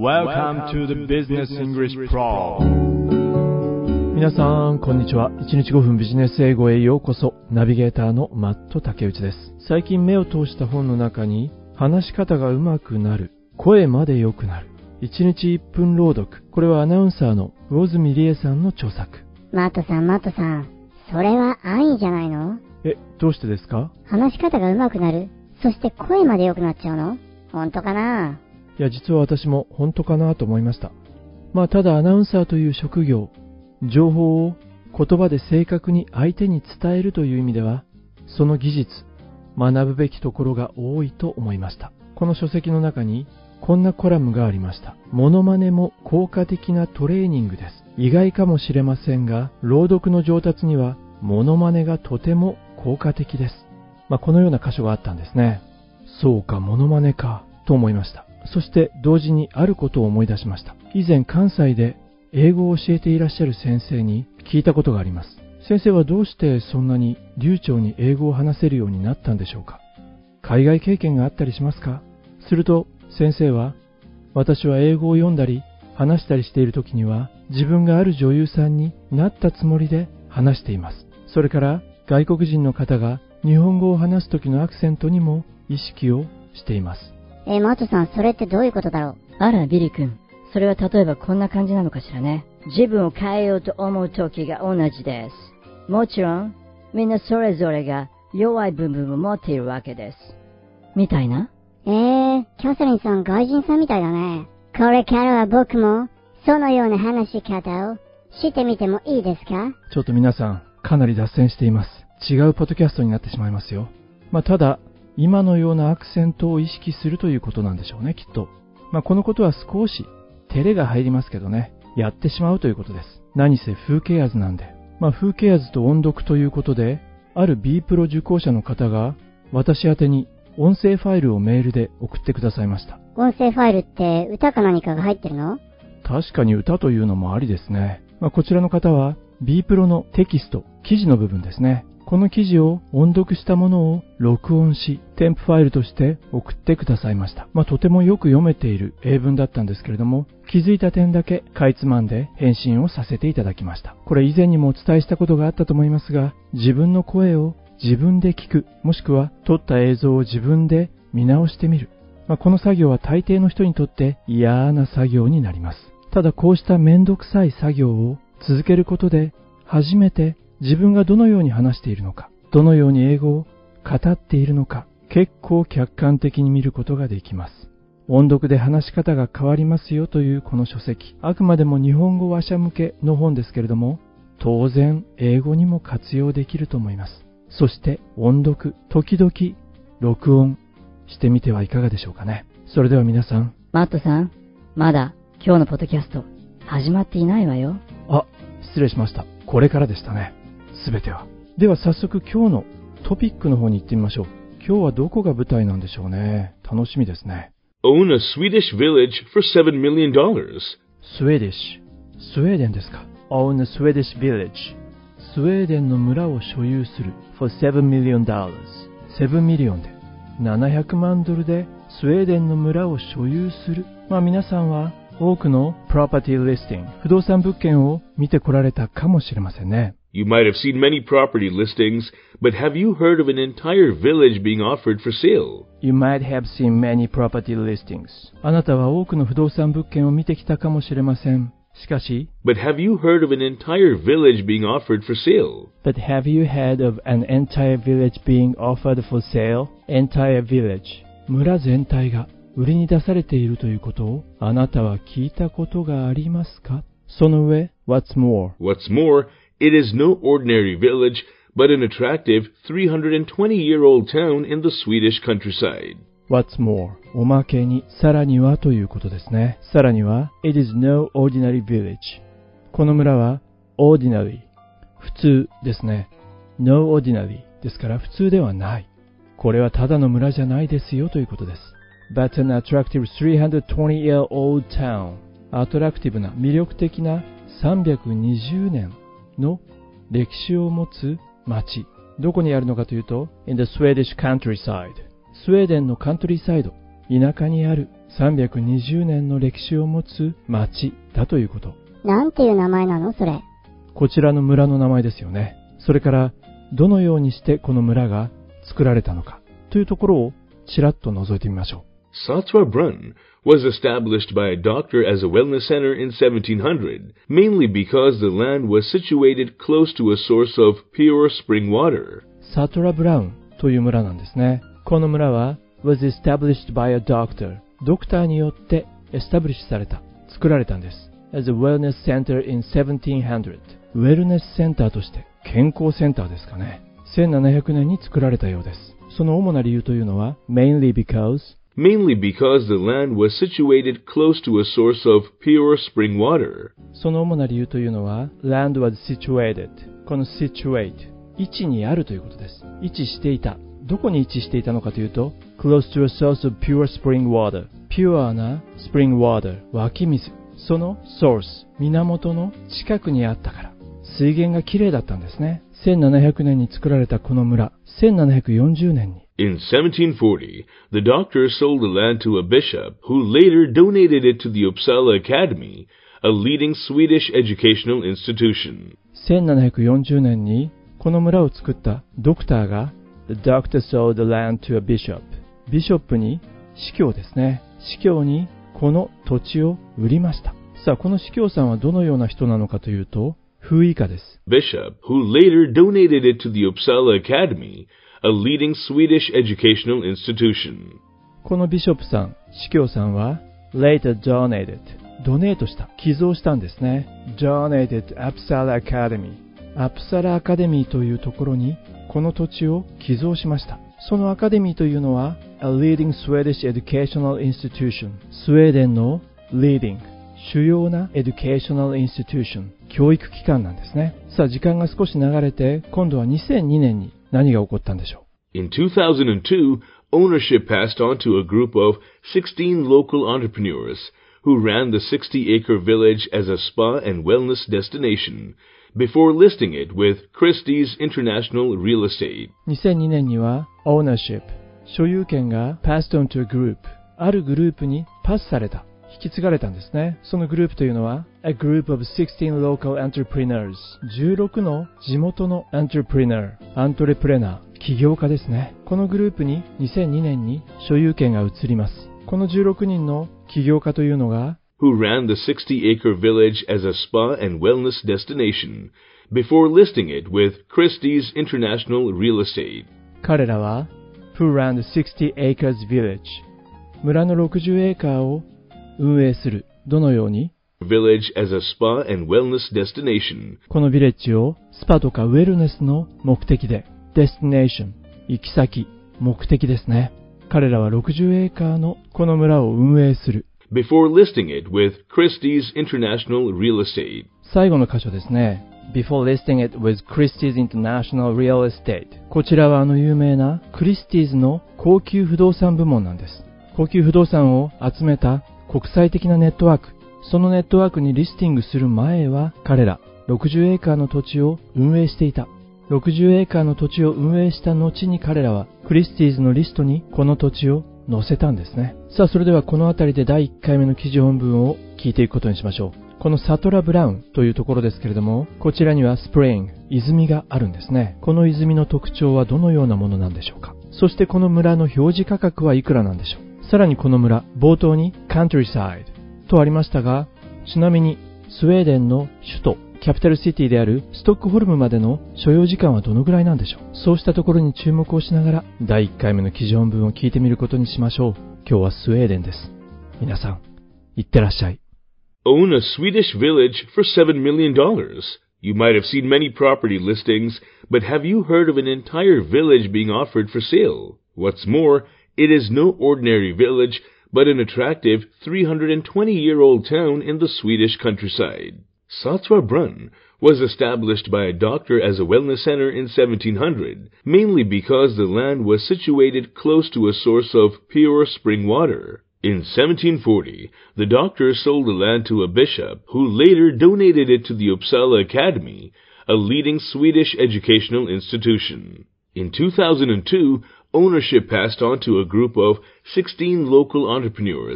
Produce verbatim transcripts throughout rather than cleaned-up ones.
Welcome to the Business English Pro。 皆さんこんにちは。いちにちごふんビジネス英語へようこそ。ナビゲーターのマット竹内です。最近目を通した本の中に、話し方が上手くなる、声まで良くなる、いちにちいっぷん朗読。これはアナウンサーの魚住理恵さんの著作。 マットさん、マットさん、それは安易じゃないの？ え、どうしてですか？ 話し方が上手くなる、そして声まで良くなっちゃうの？本当かな？ いや、実は私も本当かなと思いました。まあ、ただアナウンサーという職業、情報を言葉で正確に相手に伝えるという意味では、その技術、学ぶべきところが多いと思いました。この書籍の中に、こんなコラムがありました。モノマネも効果的なトレーニングです。意外かもしれませんが、朗読の上達には、モノマネがとても効果的です。まあ、このような箇所があったんですね。そうか、モノマネか、と思いました。そして同時にあることを思い出しました。以前関西で英語を教えていらっしゃる先生に聞いたことがあります。先生はどうしてそんなに流暢に英語を話せるようになったんでしょうか？海外経験があったりしますか？すると先生は、私は英語を読んだり話したりしている時には自分がある女優さんになったつもりで話しています。それから外国人の方が日本語を話す時のアクセントにも意識をしています。 え、マットさん、それってどういうことだろう？ あら、ビリ君。それは例えばこんな感じなのかしらね。自分を変えようと思う時が同じです。もちろん、みんなそれぞれが弱い部分を持っているわけです。みたいな？ えー、キャサリンさん、外人さんみたいだね。これからは僕も、そのような話し方をしてみてもいいですか？ ちょっと皆さん、かなり脱線しています。違うポッドキャストになってしまいますよ。まあ、ただ、今のようなアクセントを意識するということなんでしょうね、きっと。まあ、このことは少し照れが入りますけどね、やってしまうということです。何せ風景図なんで。まあ、風景図と音読ということで、ある B プロ受講者の方が私宛てに音声ファイルをメールで送ってくださいました。 音声ファイルって歌か何かが入ってるの？ 確かに歌というのもありですね。まあ、こちらの方は B プロのテキスト、記事の部分ですね。この記事を音読したものを録音し、添付ファイルとして送ってくださいました。まあ、とてもよく読めている英文だったんですけれども、気づいた点だけかいつまんで返信をさせていただきました。これ以前にもお伝えしたことがあったと思いますが、自分の声を自分で聞く、もしくは撮った映像を自分で見直してみる。まあ、この作業は大抵の人にとって嫌な作業になります。ただこうしためんどくさい作業を続けることで、初めて自分がどのように話しているのか、どのように英語を語っているのか、結構客観的に見ることができます。音読で話し方が変わりますよというこの書籍、あくまでも日本語話者向けの本ですけれども、当然英語にも活用できると思います。そして音読、時々録音してみてはいかがでしょうかね。それでは皆さん。 マットさん、まだ今日のポッドキャスト始まっていないわよ。 あ、失礼しました。これからでしたね。すべては。では早速今日のトピックの方に行ってみましょう。今日はどこが舞台なんでしょうね。楽しみですね。 Own a Swedish village for seven million dollars。 スウェーディッシュ。スウェーデンですか。Own a Swedish village。スウェーデンの村を所有する for seven million dollars。 セブンミリオンでななひゃくまんドルでスウェーデンの村を所有する。まあ皆さんは多くの property listing、不動産物件を見てこられたかもしれませんね。 You might have seen many property listings, but have you heard of an entire village being offered for sale? You might have seen many property listings. あなたは多くの不動産物件を見てきたかもしれません。しかし、 But have you heard of an entire village being offered for sale? But have you heard of an entire village being offered for sale? Entire village. 村全体が売りに出されているということをあなたは聞いたことがありますか？その上、What's more? What's more, it is no ordinary village, but an attractive three hundred twenty year old town in the Swedish countryside. What's more? おまけに、さらにはということですね。さらには、It is no ordinary village. この村は、ordinary。普通ですね。No ordinary ですから普通ではない。これはただの村じゃないですよということです。But an attractive three hundred twenty year old town. アトラクティブな、魅力的なさんびゃくにじゅうねんの歴史を持つ町。どこにあるのかというと、in the Swedish countryside。スウェーデンのカントリーサイド、田舎にあるさんびゃくにじゅうねんの歴史を持つ町だということ。 なんていう名前なのそれ。 こちらの村の名前ですよね。それからどのようにしてこの村が作られたのかというところをちらっと覗いてみましょう。 Satwa Brun was established by a doctor as a wellness center in seventeen hundred, mainly because the land was situated close to a source of pure spring water. サトラ・ブラウンという村なんですね。この村は was established by a doctor、ドクターによってエスタブリッシュされた、作られたんです。as a wellness center in seventeen hundred、ウェルネスセンターとして健康センターですかね。せんななひゃくねんに作られたようです。その主な理由というのは mainly because mainly because the land was situated close to a source of pure spring water. その主な理由というのは land was situated、 この situate、 位置にあるということです。位置していた。どこに位置していたのかというと close to a source of pure spring water、 pure な spring water、 湧き水、その source、 源の近くにあったから水源がきれいだったんですね。せんななひゃくねんに作られたこの村、せんななひゃくよんじゅうねんに In seventeen forty, the doctor sold the land to a bishop who later donated it to the Uppsala Academy, a leading Swedish educational institution. せんななひゃくよんじゅうねんにこの村を作ったドクターが The doctor sold the land to a bishop、 ビショップに、司教ですね、司教にこの土地を売りました。さあ、この司教さんはどのような人なのかというと、フ以下です。 Bishop who later donated it to the Uppsala Academy, a leading Swedish educational institution. このビショップさん、司教さんは later donated、 ドネートした、寄贈したんですね。donated Uppsala Academy、 アプサラアカデミーというところにこの土地を寄贈しました。そのアカデミーというのは a leading Swedish educational institution、 スウェーデンの leading、 主要な educational institution、 教育機関なんですね。さあ、時間が少し流れて今度はにせんにねんに何が起こったんでしょう。In two thousand two, ownership passed on to a group of sixteen local entrepreneurs who ran the sixty acre village as a spa and wellness destination before listing it with Christie's International Real Estate. にせんにねんには ownership、 所有権が passed on to a group、 あるグループにパスされた、引き継がれたんですね。そのグループというのは A group of sixteen local entrepreneurs、 じゅうろくの地元の entrepreneur、 アントレプレナー、起業家ですね。このグループににせんにねんに所有権が移ります。このじゅうろくにんの起業家というのが who ran the sixty acre village as a spa and wellness destination before listing it with Christie's International Real Estate. 彼らは who ran the sixty acres village、 村のろくじゅうエーカーを運営する。どのように village as a spa and wellness destination、 このビレッジをスパとかウェルネスの目的で、destination、 行き先、目的ですね。彼らはろくじゅうエーカーのこの村を運営する。 before listing it with Christie's International Real Estate。 最後の箇所ですね。before listing it with Christie's International Real Estate。 こちらはあの有名なクリスティーズの高級不動産部門なんです。高級不動産を集めた国際的なネットワーク、そのネットワークにリスティングする前は彼らろくじゅうエーカーの土地を運営していた。ろくじゅうエーカーの土地を運営した後に彼らはクリスティーズのリストにこの土地を載せたんですね。さあ、それではこのあたりでだいいっかいめの記事本文を聞いていくことにしましょう。このサトラ・ブラウンというところですけれども、こちらにはスプリング、泉があるんですね。この泉の特徴はどのようなものなんでしょうか。そしてこの村の表示価格はいくらなんでしょう。さらにこの村、冒頭に countryside とありましたが、ちなみにスウェーデンの首都キャピタルシティであるストックホルムまでの所要時間はどのぐらいなんでしょう。そうしたところに注目をしながらだいいっかいめの記事本文を聞いてみることにしましょう。今日はスウェーデンです。皆さん、いってらっしゃい。 Own a Swedish village for seven million dollars. You might have seen many property listings, but have you heard of an entire village being offered for sale? What's more, it is no ordinary village, but an attractive three hundred twenty year old town in the Swedish countryside. Satwa Brunn was established by a doctor as a wellness center in seventeen hundred, mainly because the land was situated close to a source of pure spring water. In seventeen forty, the doctor sold the land to a bishop who later donated it to the Uppsala Academy, a leading Swedish educational institution. In two thousand two, ownership passed on to a group of sixteen local entrepreneurs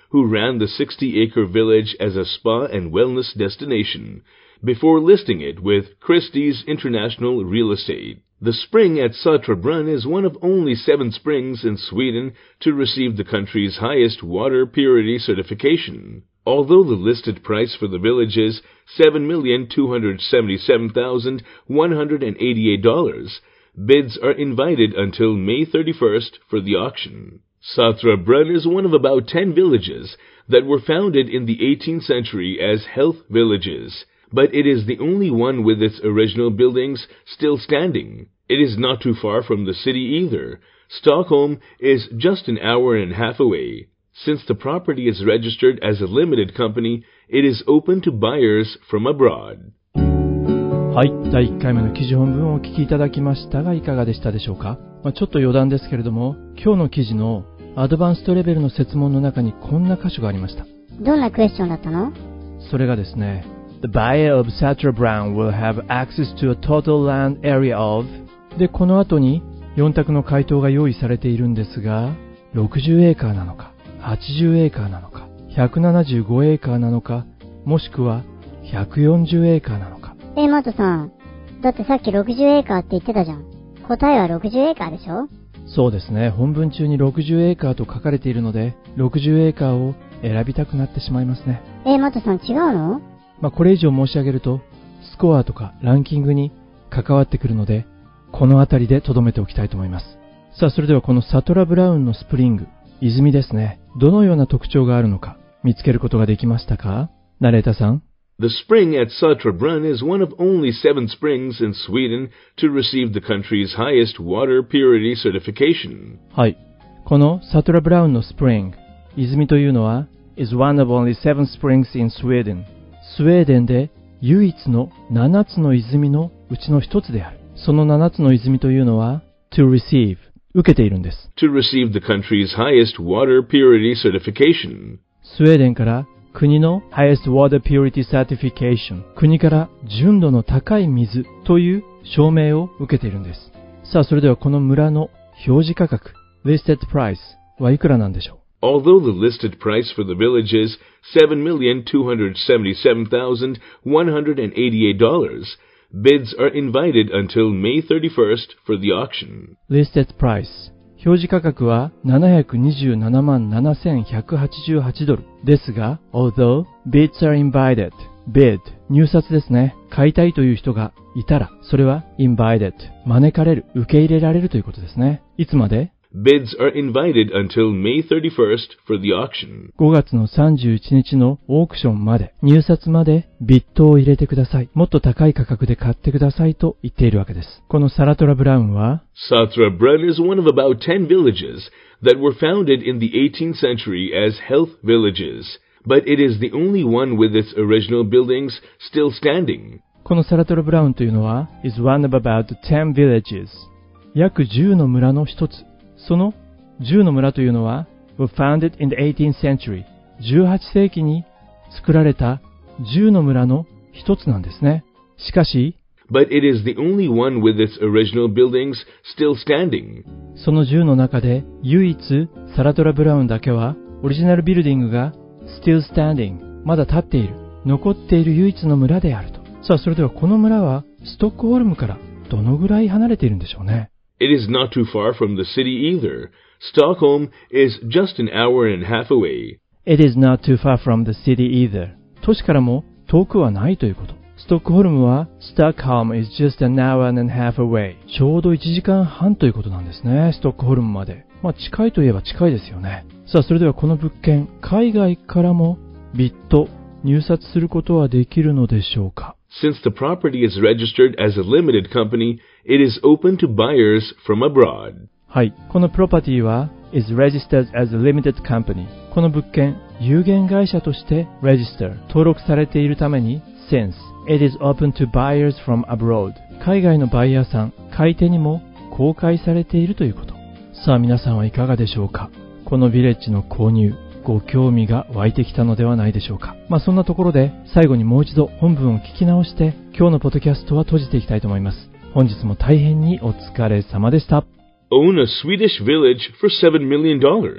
who ran the sixty-acre village as a spa and wellness destination before listing it with Christie's International Real Estate. The spring at Sätrabrunn is one of only seven springs in Sweden to receive the country's highest water purity certification. Although the listed price for the village is seven million two hundred seventy-seven thousand one hundred eighty-eight dollars, bids are invited until May thirty-first for the auction. Sätrabrunn is one of about ten villages that were founded in the eighteenth century as health villages, but it is the only one with its original buildings still standing. It is not too far from the city either. Stockholm is just an hour and a half away. Since the property is registered as a limited company, it is open to buyers from abroad. はい、だいいっかいめの記事本文をお聞きいただきましたがいかがでしたでしょうか。まあ、ちょっと余談ですけれども、今日の記事のアドバンストレベルの設問の中にこんな箇所がありました。 どんなクエスチョンだったの？ それがですね、The buyer of Sätrabrunn will have access to a total land area of で、この後によん択の回答が用意されているんですが、ろくじゅうエーカーなのか、はちじゅうエーカーなのか、ひゃくななじゅうごエーカーなのか、もしくはひゃくよんじゅうエーカーなのか。 え、マットさん、だってさっきろくじゅうエーカーって言ってたじゃん。答えはろくじゅうエーカーでしょ？ そうですね。本文中にろくじゅうエーカーと書かれているので、ろくじゅうエーカーを選びたくなってしまいますね。 え、マットさん違うの？ まあ、これ以上申し上げると、スコアとかランキングに関わってくるので、このあたりで留めておきたいと思います。さあ、それではこのサトラブラウンのスプリング、泉ですね。どのような特徴があるのか、見つけることができましたか？ナレータさん。 The spring at Sätrabrunn is one of only seven springs in Sweden to receive the country's highest water purity certification. はい。このサトラブラウンのスプリング、泉というのは is one of only seven springs in Sweden. スウェーデンで唯一のななつの泉のうちのひとつである。そのななつの泉というのは to receive 受けているんです。 To receive the country's highest water purity certification. スウェーデンから国の highest water purity certification 国から純度の高い水という証明を受けているんです。さあ、それではこの村の表示価格 listed price はいくらなんでしょう？ Although the listed price for the village is seven million two hundred seventy-seven thousand one hundred eighty-eight dollars, bids are invited until May thirty-first for the auction. listed price 表示価格はななひゃくにじゅうななまんななせんひゃくはちじゅうはちドルですが、although bids are invited, bid 入札ですね。買いたいという人がいたら、それは invited 招かれる、受け入れられるということですね。いつまで？ Bids are invited until May thirty-first for the auction. ごがつのさんじゅういちにちのオークションまで、入札までビットを入れてください。もっと高い価格で買ってくださいと言っているわけです。このサラトラブラウンは、 Sätrabrunn is one of about ten villages that were founded in the eighteenth century as health villages, but it is the only one with its original buildings still standing. このサラトラブラウンというのは is one of about ten villages 約じゅうの村の一つ。そのじゅうの村というのは were founded in the eighteenth century じゅうはちせいきに作られたじゅうの村の一つなんですね。しかし But it is the only one with its original buildings still standing. そのじゅうの中で唯一サラトラブラウンだけはオリジナルビルディングが still standing まだ立っている残っている唯一の村であると。さあ、それではこの村はストックホルムからどのぐらい離れているんでしょうね。 It is not too far from the city either. Stockholm is just an hour and a half away. It is not too far from the city either. 都市からも遠くはないということ。ストックホルムは Stockholm is just an hour and a half away. ちょうどいちじかんはんということなんですね。ストックホルムまで。まあ近いといえば近いですよね。さあ、それではこの物件、海外からもビット入札することはできるのでしょうか。 Since the property is registered as a limited company, it is open to buyers from abroad. はい。このプロパティは is registered as a limited company. この物件、有限会社として register 登録されているために since it is open to buyers from abroad. 海外のバイヤーさん、買い手にも公開されているということ。さあ、皆さんはいかがでしょうか。このヴィレッジの購入、ご興味が湧いてきたのではないでしょうか。まあそんなところで最後にもう一度本文を聞き直して今日のポッドキャストは閉じていきたいと思います。本日も大変にお疲れ様でした。 Own a Swedish village for seven million dollars.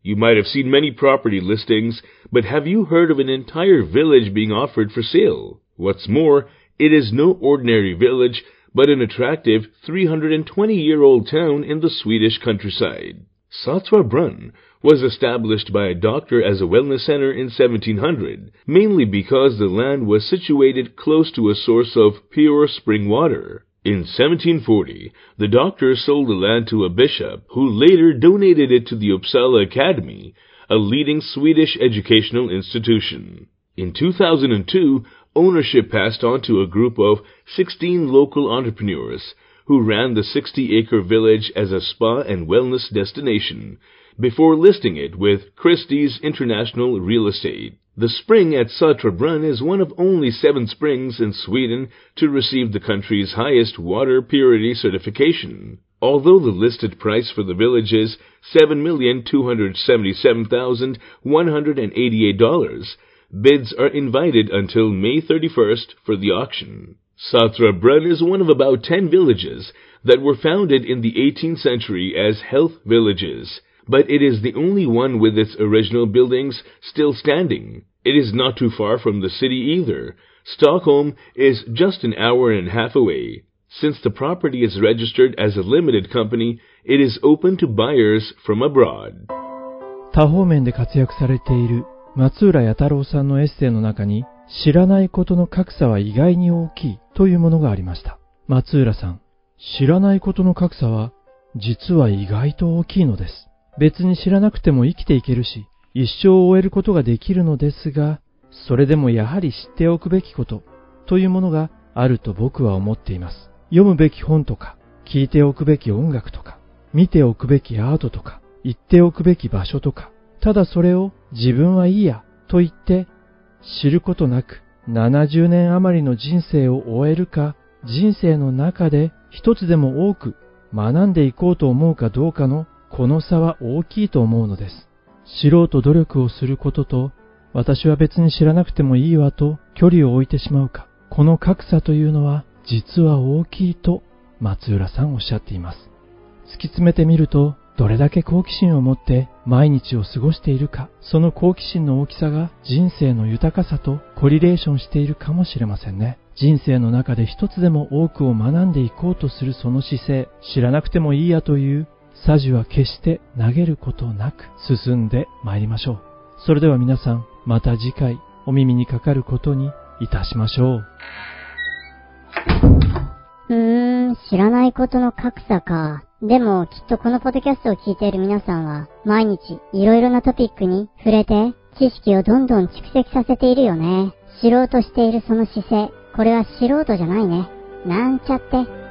You might have seen many property listings, but have you heard of an entire village being offered for sale? What's more, it is no ordinary village, but an attractive three hundred twenty-year-old town in the Swedish countryside. Sätra Brunn was established by a doctor as a wellness center in seventeen hundred, mainly because the land was situated close to a source of pure spring water. In seventeen forty, the doctor sold the land to a bishop, who later donated it to the Uppsala Academy, a leading Swedish educational institution. In two thousand two, ownership passed on to a group of sixteen local entrepreneurs, who ran the sixty-acre village as a spa and wellness destination, before listing it with Christie's International Real Estate. The spring at Sätra Brunn is one of only seven springs in Sweden to receive the country's highest water purity certification. Although the listed price for the village is seven million two hundred seventy-seven thousand one hundred eighty-eight dollars, bids are invited until May thirty-first for the auction. Sätra Brunn is one of about ten villages that were founded in the eighteenth century as health villages, but it is the only one with its original buildings still standing. It is not too far from the city either. Stockholm is just an hour and a half away. Since the property is registered as a limited company, it is open to buyers from abroad. 多方面で活躍されている松浦弥太郎さんのエッセイの中に、知らないことの格差は意外に大きいというものがありました。松浦さん、知らないことの格差は実は意外と大きいのです。別に知らなくても生きていけるし、一生を終えることができるのですが、それでもやはり知っておくべきことというものがあると僕は思っています。読むべき本とか、聞いておくべき音楽とか、見ておくべきアートとか、行っておくべき場所とか、ただそれを自分はいいやと言って知ることなくななじゅうねん余りの人生を終えるか、人生の中で一つでも多く学んでいこうと思うかどうかのこの差は大きいと思うのです。知ろうと努力をすることと、私は別に知らなくてもいいわと距離を置いてしまうか、この格差というのは実は大きいと松浦さんおっしゃっています。突き詰めてみると、どれだけ好奇心を持って毎日を過ごしているか、その好奇心の大きさが人生の豊かさとコリレーションしているかもしれませんね。人生の中で一つでも多くを学んでいこうとするその姿勢、知らなくてもいいやという匙は決して投げることなく進んでまいりましょう。それでは皆さん、また次回お耳にかかることにいたしましょう。 うーん、知らないことの格差か。でも、きっとこのポッドキャストを聞いている皆さんは、毎日いろいろなトピックに触れて、知識をどんどん蓄積させているよね。知ろうとしているその姿勢、これは素人じゃないね。なんちゃって。